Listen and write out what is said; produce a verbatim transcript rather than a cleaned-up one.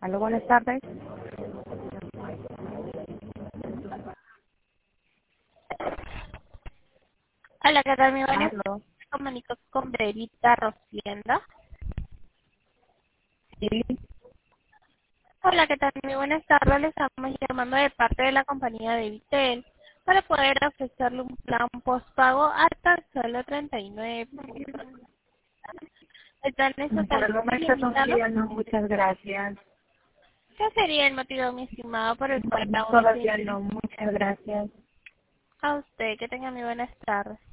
Aló, buenas tardes. Hola, ¿qué tal? Mi buenas tardes. Aló. Me comunico con Verita Rocienda. Sí. Hola, ¿qué tal? Muy buenas tardes. Le estamos llamando de parte de la compañía de Vitel para poder ofrecerle un plan postpago hasta solo treinta y nueve pesos. El plan es Por el totalmente momento ilimitado. todavía no, muchas gracias. ¿Qué sería el motivo, mi estimado, por el cual Mm, aún no se Todavía interesa no, muchas gracias. a usted? Que tenga muy buenas tardes.